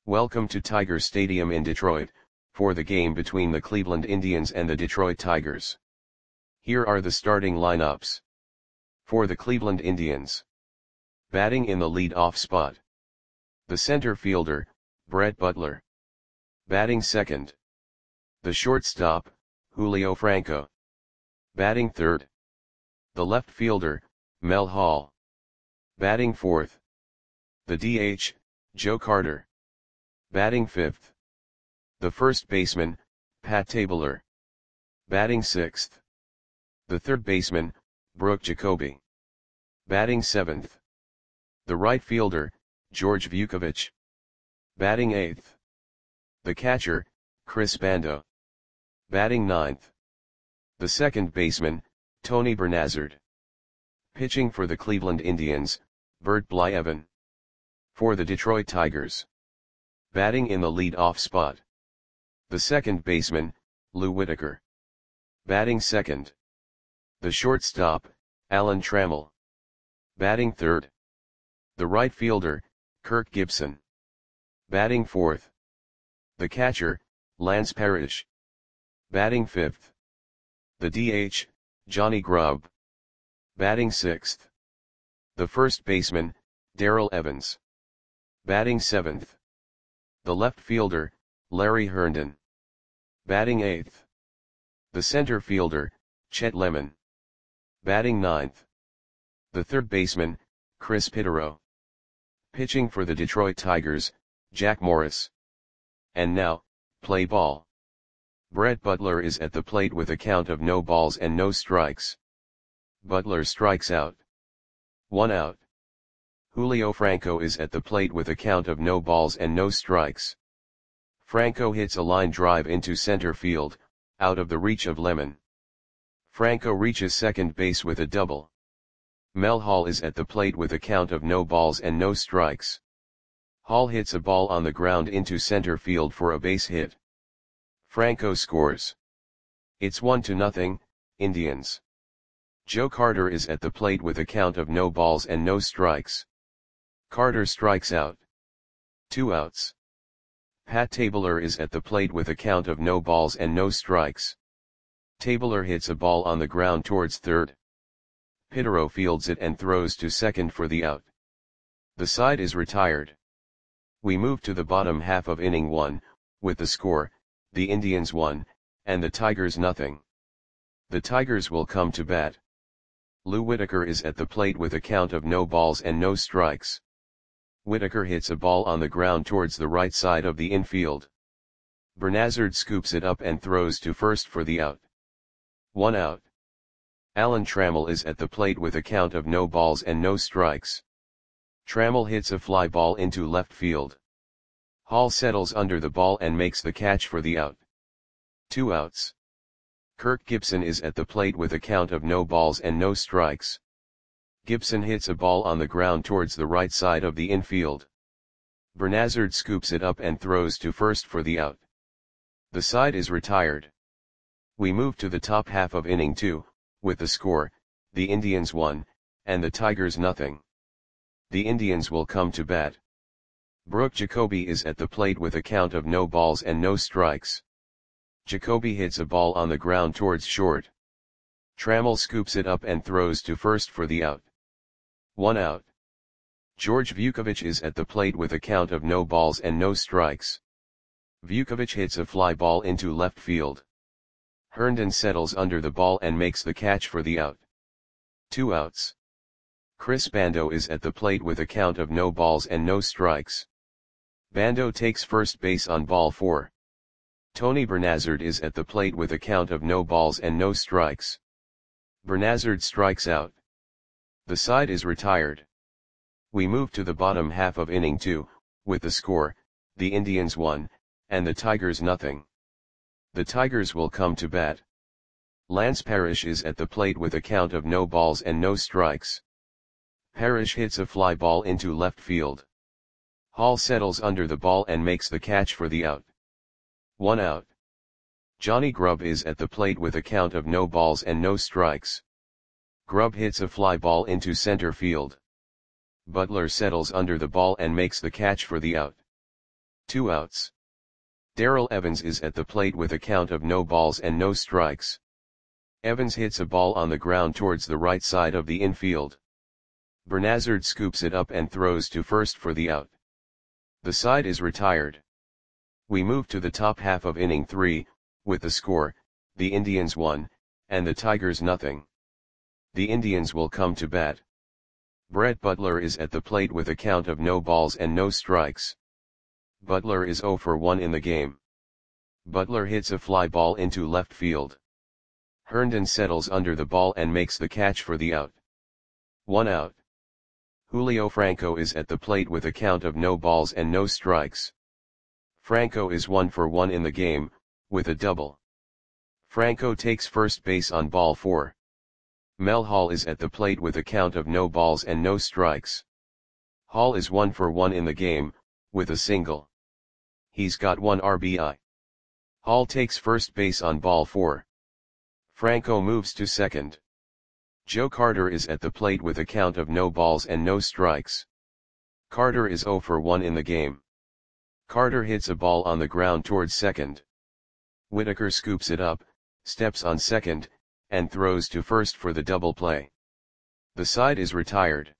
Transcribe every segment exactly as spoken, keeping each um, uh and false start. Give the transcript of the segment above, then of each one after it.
Welcome to Tiger Stadium in Detroit, for the game between the Cleveland Indians and the Detroit Tigers. Here are the starting lineups. For the Cleveland Indians. Batting in the lead-off spot. The center fielder, Brett Butler. Batting second. The shortstop, Julio Franco. Batting third. The left fielder, Mel Hall. Batting fourth. The D H, Joe Carter. Batting fifth. The first baseman, Pat Tabler. Batting sixth. The third baseman, Brooke Jacoby. Batting seventh. The right fielder, George Vukovich. Batting eighth. The catcher, Chris Bando. Batting ninth. The second baseman, Tony Bernazard. Pitching for the Cleveland Indians, Bert Blyleven. For the Detroit Tigers. Batting in the lead-off spot. The second baseman, Lou Whitaker. Batting second. The shortstop, Alan Trammell. Batting third. The right fielder, Kirk Gibson. Batting fourth. The catcher, Lance Parrish. Batting fifth. The D H, Johnny Grubb. Batting sixth. The first baseman, Darrell Evans. Batting seventh. The left fielder, Larry Herndon. Batting eighth. The center fielder, Chet Lemon. Batting ninth. The third baseman, Chris Pitero. Pitching for the Detroit Tigers, Jack Morris. And now, play ball. Brett Butler is at the plate with a count of no balls and no strikes. Butler strikes out. One out. Julio Franco is at the plate with a count of no balls and no strikes. Franco hits a line drive into center field, out of the reach of Lemon. Franco reaches second base with a double. Mel Hall is at the plate with a count of no balls and no strikes. Hall hits a ball on the ground into center field for a base hit. Franco scores. It's one to nothing, Indians. Joe Carter is at the plate with a count of no balls and no strikes. Carter strikes out. Two outs. Pat Tabler is at the plate with a count of no balls and no strikes. Tabler hits a ball on the ground towards third. Pitero fields it and throws to second for the out. The side is retired. We move to the bottom half of inning one, with the score, the Indians one, and the Tigers nothing. The Tigers will come to bat. Lou Whitaker is at the plate with a count of no balls and no strikes. Whitaker hits a ball on the ground towards the right side of the infield. Bernazard scoops it up and throws to first for the out. One out. Alan Trammell is at the plate with a count of no balls and no strikes. Trammell hits a fly ball into left field. Hall settles under the ball and makes the catch for the out. Two outs. Kirk Gibson is at the plate with a count of no balls and no strikes. Gibson hits a ball on the ground towards the right side of the infield. Bernazard scoops it up and throws to first for the out. The side is retired. We move to the top half of inning two, with the score, the Indians one, and the Tigers nothing. The Indians will come to bat. Brooke Jacoby is at the plate with a count of no balls and no strikes. Jacoby hits a ball on the ground towards short. Trammell scoops it up and throws to first for the out. One out. George Vukovich is at the plate with a count of no balls and no strikes. Vukovich hits a fly ball into left field. Herndon settles under the ball and makes the catch for the out. Two outs. Chris Bando is at the plate with a count of no balls and no strikes. Bando takes first base on ball four. Tony Bernazard is at the plate with a count of no balls and no strikes. Bernazard strikes out. The side is retired. We move to the bottom half of inning two, with the score, the Indians one, and the Tigers nothing. The Tigers will come to bat. Lance Parrish is at the plate with a count of no balls and no strikes. Parrish hits a fly ball into left field. Hall settles under the ball and makes the catch for the out. One out. Johnny Grubb is at the plate with a count of no balls and no strikes. Grubb hits a fly ball into center field. Butler settles under the ball and makes the catch for the out. Two outs. Darrell Evans is at the plate with a count of no balls and no strikes. Evans hits a ball on the ground towards the right side of the infield. Bernazard scoops it up and throws to first for the out. The side is retired. We move to the top half of inning three, with the score, the Indians one, and the Tigers nothing. The Indians will come to bat. Brett Butler is at the plate with a count of no balls and no strikes. Butler is oh for one in the game. Butler hits a fly ball into left field. Herndon settles under the ball and makes the catch for the out. One out. Julio Franco is at the plate with a count of no balls and no strikes. Franco is one for one in the game, with a double. Franco takes first base on ball four. Mel Hall is at the plate with a count of no balls and no strikes. Hall is one for one in the game, with a single. He's got one R B I. Hall takes first base on ball four. Franco moves to second. Joe Carter is at the plate with a count of no balls and no strikes. Carter is oh for one in the game. Carter hits a ball on the ground towards second. Whitaker scoops it up, steps on second, and throws to first for the double play. The side is retired.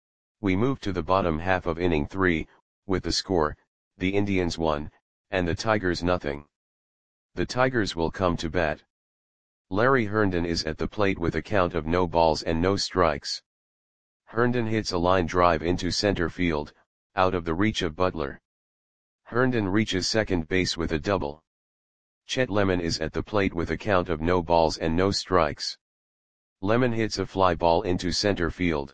We move to the bottom half of inning three, with the score, the Indians one, and the Tigers nothing. The Tigers will come to bat. Larry Herndon is at the plate with a count of no balls and no strikes. Herndon hits a line drive into center field, out of the reach of Butler. Herndon reaches second base with a double. Chet Lemon is at the plate with a count of no balls and no strikes. Lemon hits a fly ball into center field.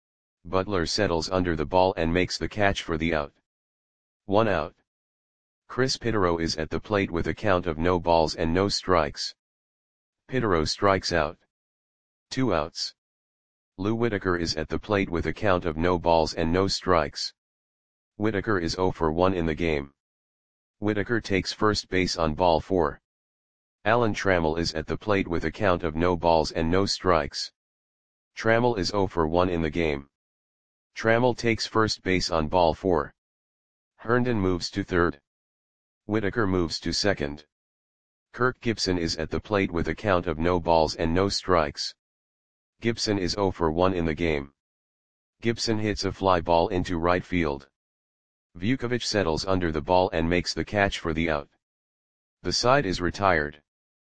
Butler settles under the ball and makes the catch for the out. One out. Chris Pitero is at the plate with a count of no balls and no strikes. Pitero strikes out. Two outs. Lou Whitaker is at the plate with a count of no balls and no strikes. Whitaker is oh for one in the game. Whitaker takes first base on ball four. Alan Trammell is at the plate with a count of no balls and no strikes. Trammell is oh for one in the game. Trammell takes first base on ball four. Herndon moves to third. Whitaker moves to second. Kirk Gibson is at the plate with a count of no balls and no strikes. Gibson is oh for one in the game. Gibson hits a fly ball into right field. Vukovic settles under the ball and makes the catch for the out. The side is retired.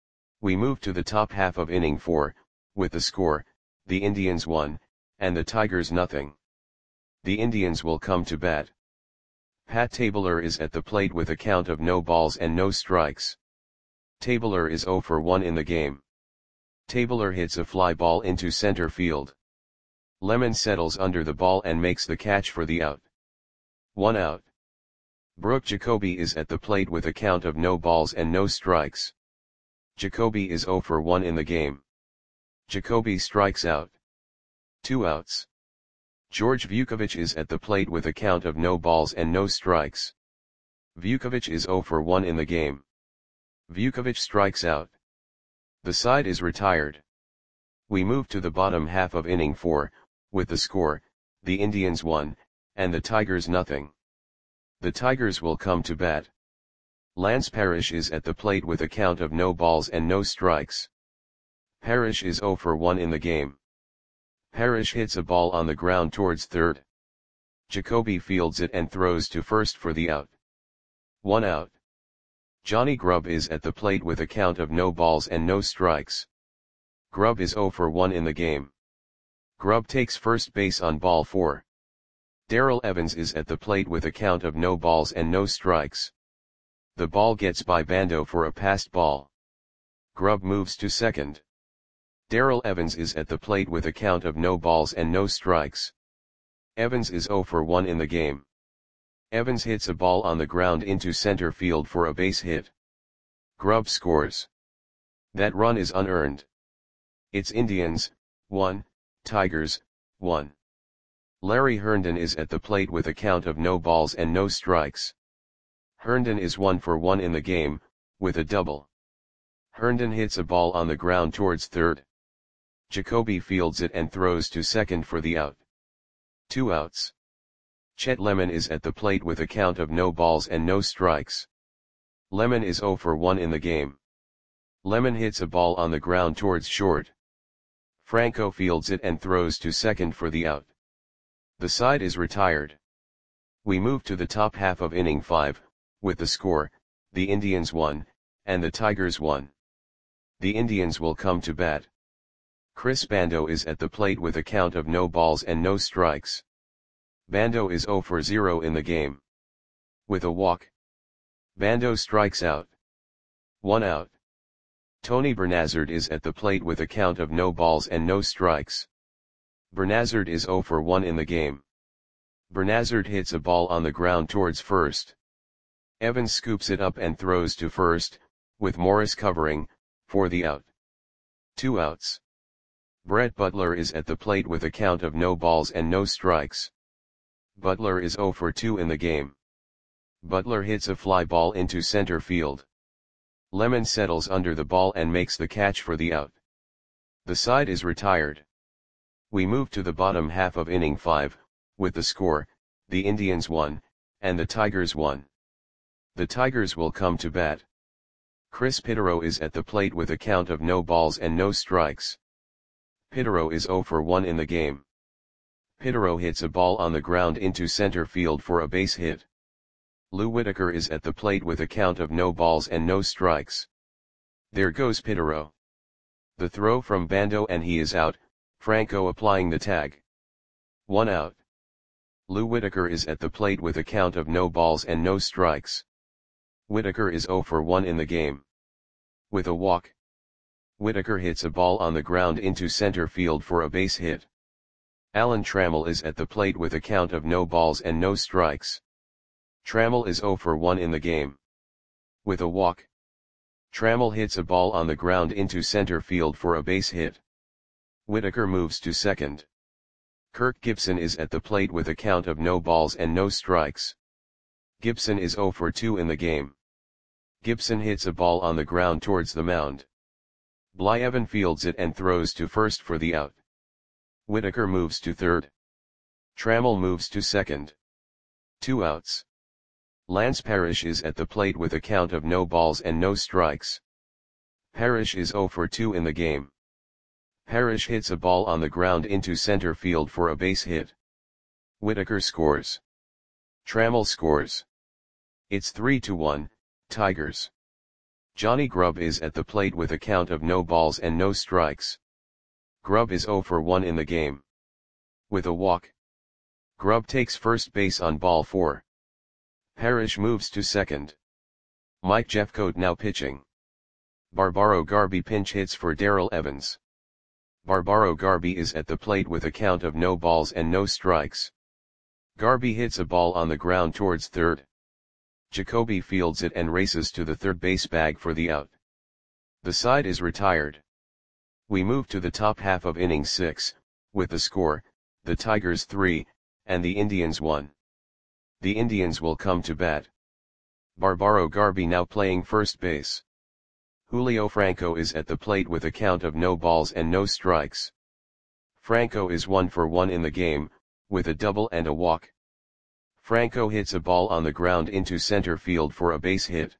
We move to the top half of inning four, with the score, the Indians one, and the Tigers nothing. The Indians will come to bat. Pat Tabler is at the plate with a count of no balls and no strikes. Tabler is oh for one in the game. Tabler hits a fly ball into center field. Lemon settles under the ball and makes the catch for the out. One out. Brooke Jacoby is at the plate with a count of no balls and no strikes. Jacoby is oh for one in the game. Jacoby strikes out. Two outs. George Vukovic is at the plate with a count of no balls and no strikes. Vukovic is oh for one in the game. Vukovic strikes out. The side is retired. We move to the bottom half of inning four, with the score, the Indians one, and the Tigers nothing. The Tigers will come to bat. Lance Parrish is at the plate with a count of no balls and no strikes. Parrish is oh for one in the game. Parrish hits a ball on the ground towards third. Jacoby fields it and throws to first for the out. One out. Johnny Grubb is at the plate with a count of no balls and no strikes. Grubb is oh for one in the game. Grubb takes first base on ball four. Darrell Evans is at the plate with a count of no balls and no strikes. The ball gets by Bando for a passed ball. Grubb moves to second. Darrell Evans is at the plate with a count of no balls and no strikes. Evans is oh for one in the game. Evans hits a ball on the ground into center field for a base hit. Grubb scores. That run is unearned. It's Indians, one, Tigers, one. Larry Herndon is at the plate with a count of no balls and no strikes. Herndon is one for one in the game, with a double. Herndon hits a ball on the ground towards third. Jacoby fields it and throws to second for the out. Two outs. Chet Lemon is at the plate with a count of no balls and no strikes. Lemon is zero for one in the game. Lemon hits a ball on the ground towards short. Franco fields it and throws to second for the out. The side is retired. We move to the top half of inning five, with the score, the Indians won, and the Tigers won. The Indians will come to bat. Chris Bando is at the plate with a count of no balls and no strikes. Bando is zero for zero in the game. With a walk, Bando strikes out. One out. Tony Bernazard is at the plate with a count of no balls and no strikes. Bernazard is zero for one in the game. Bernazard hits a ball on the ground towards first. Evans scoops it up and throws to first, with Morris covering, for the out. Two outs. Brett Butler is at the plate with a count of no balls and no strikes. Butler is zero for two in the game. Butler hits a fly ball into center field. Lemon settles under the ball and makes the catch for the out. The side is retired. We move to the bottom half of inning five, with the score, the Indians won, and the Tigers won. The Tigers will come to bat. Chris Pitero is at the plate with a count of no balls and no strikes. Pitero is zero for one in the game. Pitero hits a ball on the ground into center field for a base hit. Lou Whitaker is at the plate with a count of no balls and no strikes. There goes Pitero. The throw from Bando and he is out, Franco applying the tag. One out. Lou Whitaker is at the plate with a count of no balls and no strikes. Whitaker is zero for one in the game. With a walk, Whitaker hits a ball on the ground into center field for a base hit. Alan Trammell is at the plate with a count of no balls and no strikes. Trammell is zero for one in the game. With a walk, Trammell hits a ball on the ground into center field for a base hit. Whitaker moves to second. Kirk Gibson is at the plate with a count of no balls and no strikes. Gibson is zero for two in the game. Gibson hits a ball on the ground towards the mound. Blyevin fields it and throws to first for the out. Whitaker moves to third. Trammell moves to second. Two outs. Lance Parrish is at the plate with a count of no balls and no strikes. Parrish is zero for two in the game. Parrish hits a ball on the ground into center field for a base hit. Whitaker scores. Trammell scores. It's three to one, Tigers. Johnny Grubb is at the plate with a count of no balls and no strikes. Grubb is zero for one in the game. With a walk, Grubb takes first base on ball four. Parrish moves to second. Mike Jeffcoat now pitching. Barbaro Garby pinch hits for Darrell Evans. Barbaro Garby is at the plate with a count of no balls and no strikes. Garby hits a ball on the ground towards third. Jacoby fields it and races to the third base bag for the out. The side is retired. We move to the top half of inning six, with the score, the Tigers three, and the Indians one. The Indians will come to bat. Barbaro Garby now playing first base. Julio Franco is at the plate with a count of no balls and no strikes. Franco is one for one in the game, with a double and a walk. Franco hits a ball on the ground into center field for a base hit.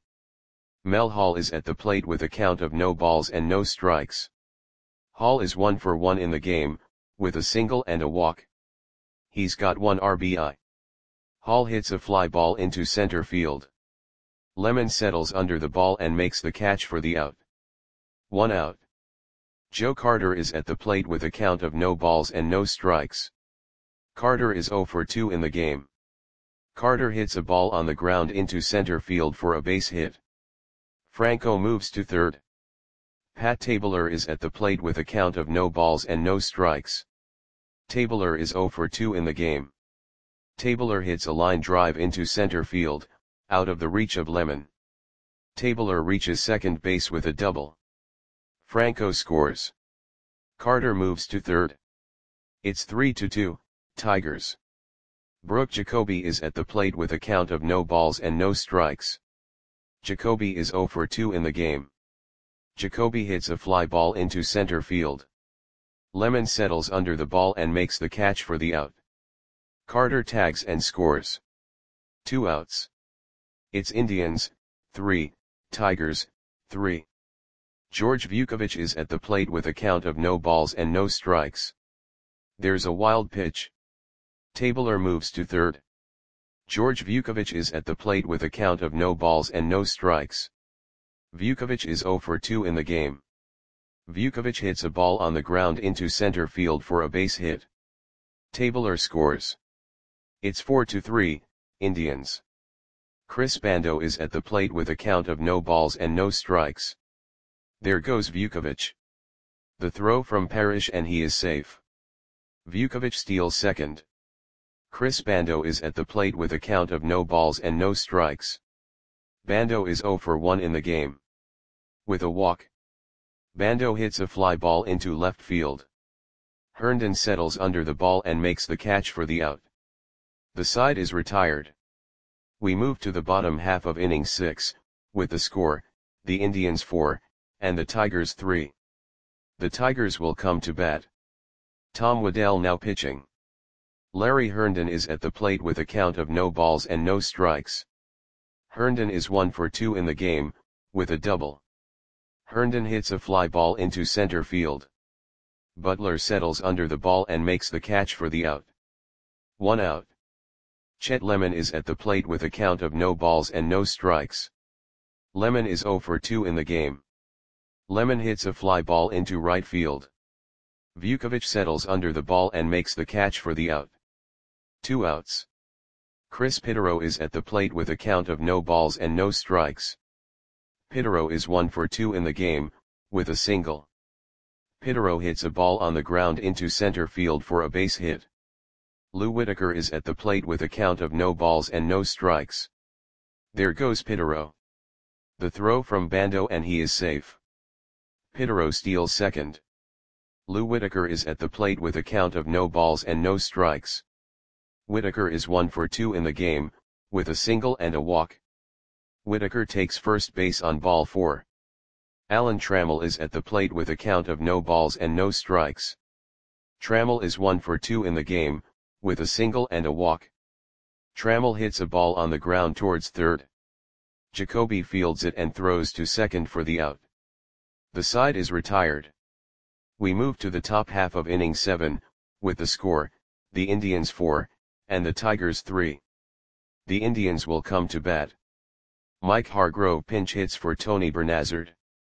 Mel Hall is at the plate with a count of no balls and no strikes. Hall is one for one in the game, with a single and a walk. He's got one R B I. Hall hits a fly ball into center field. Lemon settles under the ball and makes the catch for the out. One out. Joe Carter is at the plate with a count of no balls and no strikes. Carter is zero for two in the game. Carter hits a ball on the ground into center field for a base hit. Franco moves to third. Pat Tabler is at the plate with a count of no balls and no strikes. Tabler is zero for two in the game. Tabler hits a line drive into center field, out of the reach of Lemon. Tabler reaches second base with a double. Franco scores. Carter moves to third. It's three to two, Tigers. Brooke Jacoby is at the plate with a count of no balls and no strikes. Jacoby is zero for two in the game. Jacoby hits a fly ball into center field. Lemon settles under the ball and makes the catch for the out. Carter tags and scores. Two outs. It's Indians, three, Tigers, three. George Vukovic is at the plate with a count of no balls and no strikes. There's a wild pitch. Tabler moves to third. George Vukovic is at the plate with a count of no balls and no strikes. Vukovic is zero for two in the game. Vukovic hits a ball on the ground into center field for a base hit. Tabler scores. It's four to three, Indians. Chris Bando is at the plate with a count of no balls and no strikes. There goes Vukovic. The throw from Parrish and he is safe. Vukovic steals second. Chris Bando is at the plate with a count of no balls and no strikes. Bando is zero for one in the game. With a walk, Bando hits a fly ball into left field. Herndon settles under the ball and makes the catch for the out. The side is retired. We move to the bottom half of inning six, with the score, the Indians four, and the Tigers three. The Tigers will come to bat. Tom Waddell now pitching. Larry Herndon is at the plate with a count of no balls and no strikes. Herndon is one for two in the game, with a double. Herndon hits a fly ball into center field. Butler settles under the ball and makes the catch for the out. One out. Chet Lemon is at the plate with a count of no balls and no strikes. Lemon is zero for two in the game. Lemon hits a fly ball into right field. Vukovic settles under the ball and makes the catch for the out. Two outs. Chris Pitero is at the plate with a count of no balls and no strikes. Pitero is one for two in the game, with a single. Pitero hits a ball on the ground into center field for a base hit. Lou Whitaker is at the plate with a count of no balls and no strikes. There goes Pitero. The throw from Bando and he is safe. Pitero steals second. Lou Whitaker is at the plate with a count of no balls and no strikes. Whitaker is one for two in the game, with a single and a walk. Whitaker takes first base on ball four. Alan Trammell is at the plate with a count of no balls and no strikes. Trammell is one for two in the game, with a single and a walk. Trammell hits a ball on the ground towards third. Jacoby fields it and throws to second for the out. The side is retired. We move to the top half of inning seven, with the score, the Indians four, and the Tigers three. The Indians will come to bat. Mike Hargrove pinch hits for Tony Bernazard.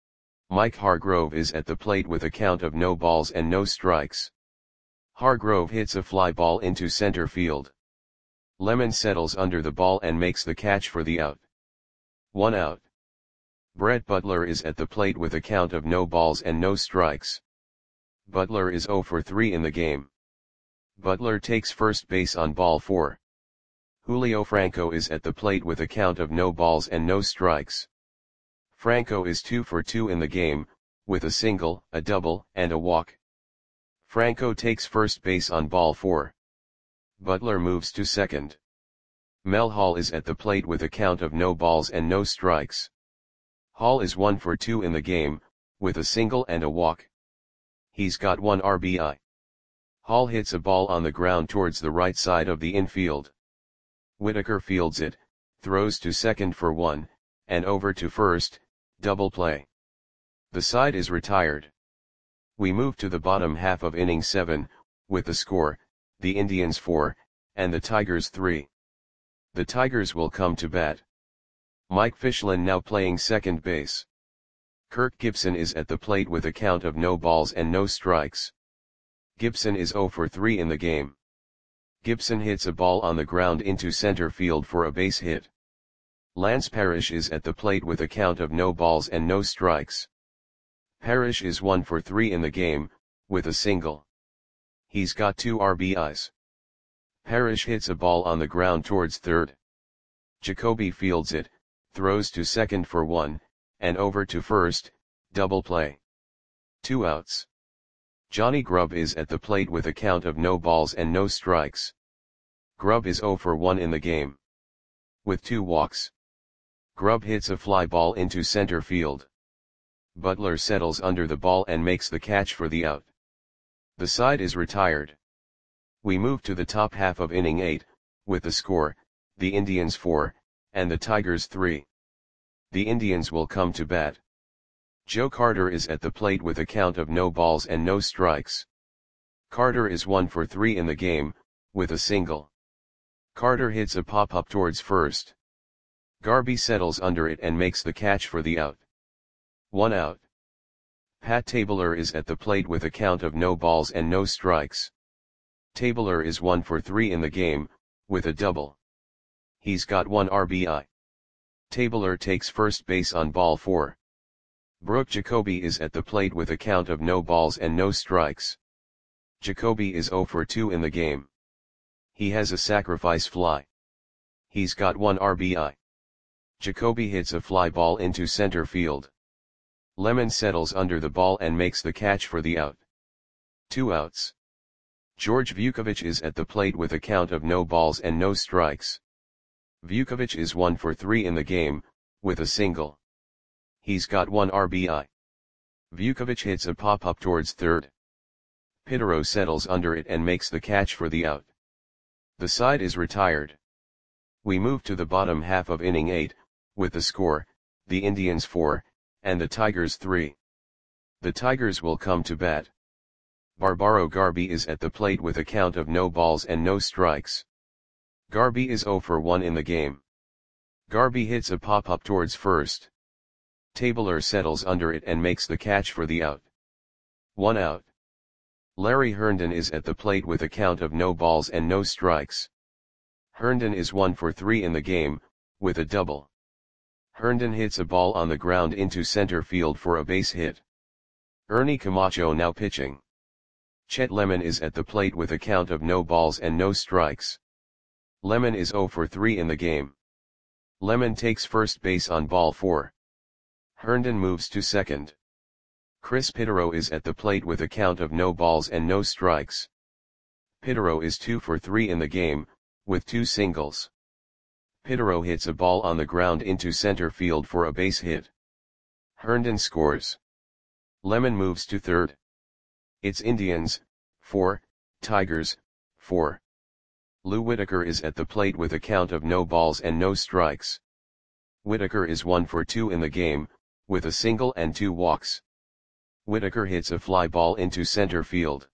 Mike Hargrove is at the plate with a count of no balls and no strikes. Hargrove hits a fly ball into center field. Lemon settles under the ball and makes the catch for the out. One out. Brett Butler is at the plate with a count of no balls and no strikes. Butler is zero for three in the game. Butler takes first base on ball four. Julio Franco is at the plate with a count of no balls and no strikes. Franco is two for two in the game, with a single, a double, and a walk. Franco takes first base on ball four. Butler moves to second. Mel Hall is at the plate with a count of no balls and no strikes. Hall is one for two in the game, with a single and a walk. He's got one R B I. Hall hits a ball on the ground towards the right side of the infield. Whitaker fields it, throws to second for one, and over to first, double play. The side is retired. We move to the bottom half of inning seven, with the score, the Indians four, and the Tigers three. The Tigers will come to bat. Mike Fichlin now playing second base. Kirk Gibson is at the plate with a count of no balls and no strikes. Gibson is zero for three in the game. Gibson hits a ball on the ground into center field for a base hit. Lance Parrish is at the plate with a count of no balls and no strikes. Parrish is one for three in the game, with a single. He's got two R B Is. Parrish hits a ball on the ground towards third. Jacoby fields it, throws to second for one, and over to first, double play. Two outs. Johnny Grubb is at the plate with a count of no balls and no strikes. Grubb is zero for one in the game. With two walks. Grubb hits a fly ball into center field. Butler settles under the ball and makes the catch for the out. The side is retired. We move to the top half of inning eight, with the score, the Indians four, and the Tigers three. The Indians will come to bat. Joe Carter is at the plate with a count of no balls and no strikes. Carter is one for three in the game, with a single. Carter hits a pop-up towards first. Garby settles under it and makes the catch for the out. One out. Pat Tabler is at the plate with a count of no balls and no strikes. Tabler is one for three in the game, with a double. He's got one R B I. Tabler takes first base on ball four. Brooke Jacoby is at the plate with a count of no balls and no strikes. Jacoby is zero for two in the game. He has a sacrifice fly. He's got one R B I. Jacoby hits a fly ball into center field. Lemon settles under the ball and makes the catch for the out. Two outs. George Vukovic is at the plate with a count of no balls and no strikes. Vukovic is one for three in the game, with a single. He's got one R B I. Vukovic hits a pop-up towards third. Pitero settles under it and makes the catch for the out. The side is retired. We move to the bottom half of inning eight, with the score, the Indians four, and the Tigers three. The Tigers will come to bat. Barbaro Garby is at the plate with a count of no balls and no strikes. Garby is zero for one in the game. Garby hits a pop-up towards first. Tabler settles under it and makes the catch for the out. One out. Larry Herndon is at the plate with a count of no balls and no strikes. Herndon is one for three in the game, with a double. Herndon hits a ball on the ground into center field for a base hit. Ernie Camacho now pitching. Chet Lemon is at the plate with a count of no balls and no strikes. Lemon is zero for three in the game. Lemon takes first base on ball four. Herndon moves to second. Chris Pitero is at the plate with a count of no balls and no strikes. Pitero is two for three in the game, with two singles. Pitero hits a ball on the ground into center field for a base hit. Herndon scores. Lemon moves to third. It's Indians, four, Tigers, four. Lou Whitaker is at the plate with a count of no balls and no strikes. Whitaker is one for two in the game, with a single and two walks. Whitaker hits a fly ball into center field.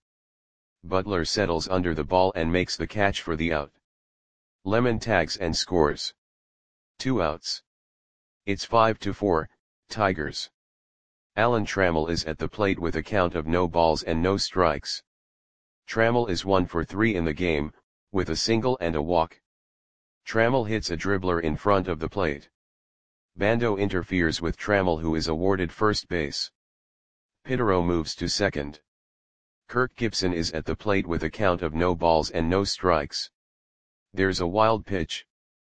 Butler settles under the ball and makes the catch for the out. Lemon tags and scores. Two outs. It's five to four, Tigers. Alan Trammell is at the plate with a count of no balls and no strikes. Trammell is one for three in the game, with a single and a walk. Trammell hits a dribbler in front of the plate. Bando interferes with Trammell, who is awarded first base. Pitero moves to second. Kirk Gibson is at the plate with a count of no balls and no strikes. There's a wild pitch.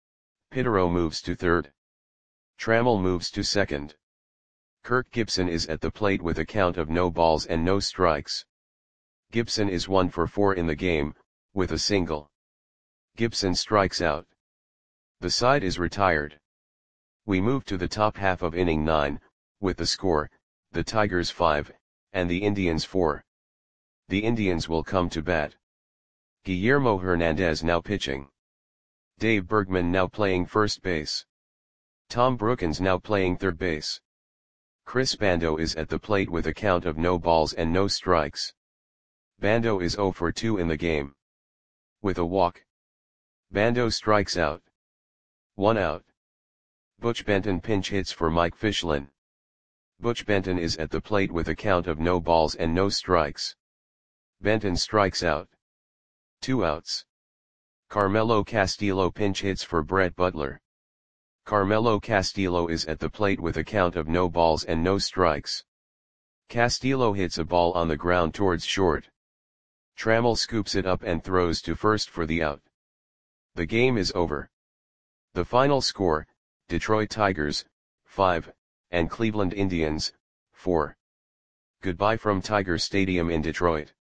Pitero moves to third. Trammell moves to second. Kirk Gibson is at the plate with a count of no balls and no strikes. Gibson is one for four in the game, with a single. Gibson strikes out. The side is retired. We move to the top half of inning nine, with the score, the Tigers five, and the Indians four. The Indians will come to bat. Guillermo Hernandez now pitching. Dave Bergman now playing first base. Tom Brookins now playing third base. Chris Bando is at the plate with a count of no balls and no strikes. Bando is zero for two in the game. With a walk. Bando strikes out. One out. Butch Benton pinch hits for Mike Fichlin. Butch Benton is at the plate with a count of no balls and no strikes. Benton strikes out. Two outs. Carmelo Castillo pinch hits for Brett Butler. Carmelo Castillo is at the plate with a count of no balls and no strikes. Castillo hits a ball on the ground towards short. Trammell scoops it up and throws to first for the out. The game is over. The final score, Detroit Tigers, five, and Cleveland Indians, four. Goodbye from Tiger Stadium in Detroit.